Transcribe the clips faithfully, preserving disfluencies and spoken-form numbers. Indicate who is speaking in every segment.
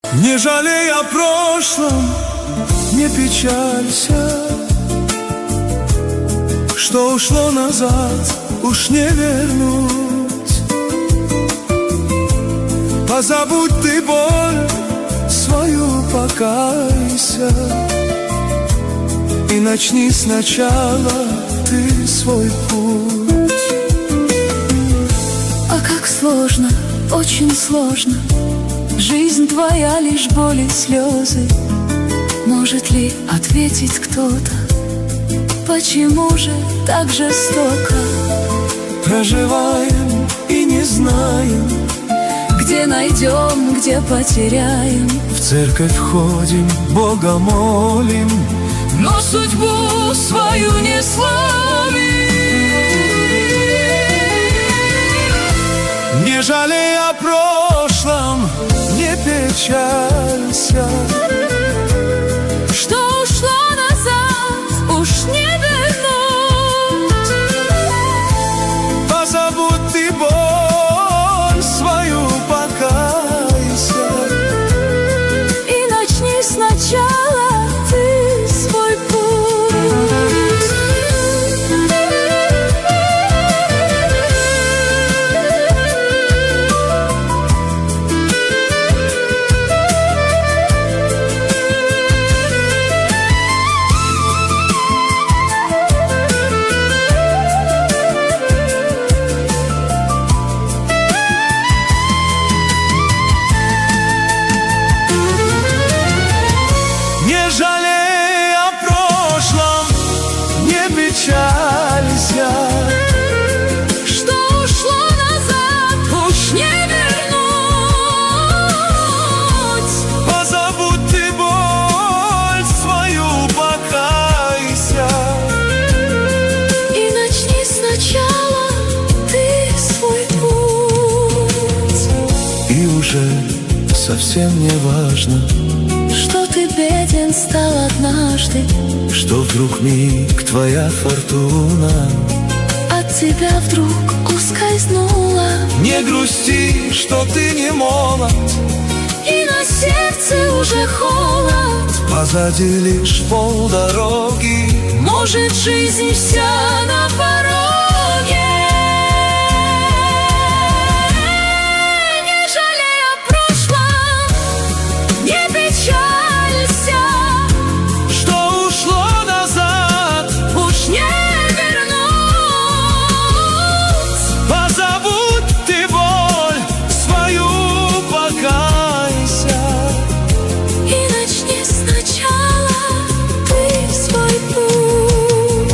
Speaker 1: Не жалей о прошлом, не печалься. Что ушло назад, уж не вернуть. Позабудь ты боль свою, покайся. И начни сначала ты свой путь.
Speaker 2: А как сложно, очень сложно. Жизнь твоя лишь боль и слезы. Может ли ответить кто-то? Почему же так жестоко?
Speaker 1: Проживаем и не знаем,
Speaker 2: где найдем, где потеряем.
Speaker 1: В церковь ходим, Бога молим,
Speaker 2: но судьбу свою не славим.
Speaker 1: Не жалей о прошлом, не печалься.
Speaker 2: Что ушло назад, уж не вернуть.
Speaker 1: Позабудь ты боль свою, покайся.
Speaker 2: И начни сначала ты свой путь.
Speaker 1: Не жалей о прошлом, не печалься.
Speaker 2: Что ушло назад, уж не вернуть.
Speaker 1: Позабудь ты боль свою, покайся.
Speaker 2: И начни сначала ты свой путь.
Speaker 1: И уже совсем не важно,
Speaker 2: что ты беден стал однажды,
Speaker 1: что вдруг миг твоя фортуна
Speaker 2: от тебя вдруг ускользнула.
Speaker 1: Не грусти, что ты не молод,
Speaker 2: и на сердце уже холод.
Speaker 1: позади лишь полдороги.
Speaker 2: Может, жизнь вся на пороге. Не жалей о прошлом, не печалься.
Speaker 1: Что ушло назад,
Speaker 2: Уж не вернуть.
Speaker 1: позабудь ты боль свою, покайся.
Speaker 2: И начни сначала ты свой путь.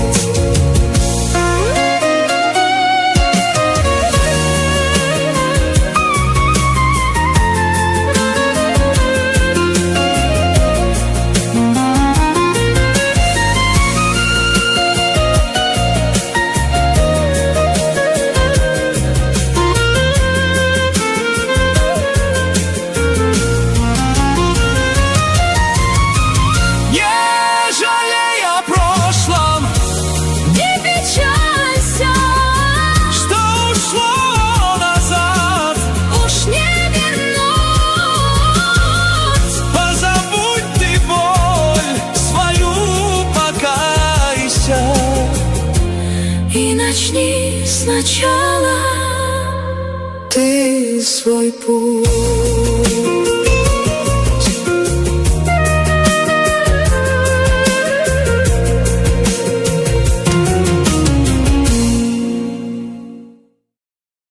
Speaker 1: Не жалей о прошлом,
Speaker 2: Не печалься.
Speaker 1: что ушло назад,
Speaker 2: Уж не вернуть.
Speaker 1: позабудь ты боль свою, покайся.
Speaker 2: И начни сначала
Speaker 1: Ты свой путь.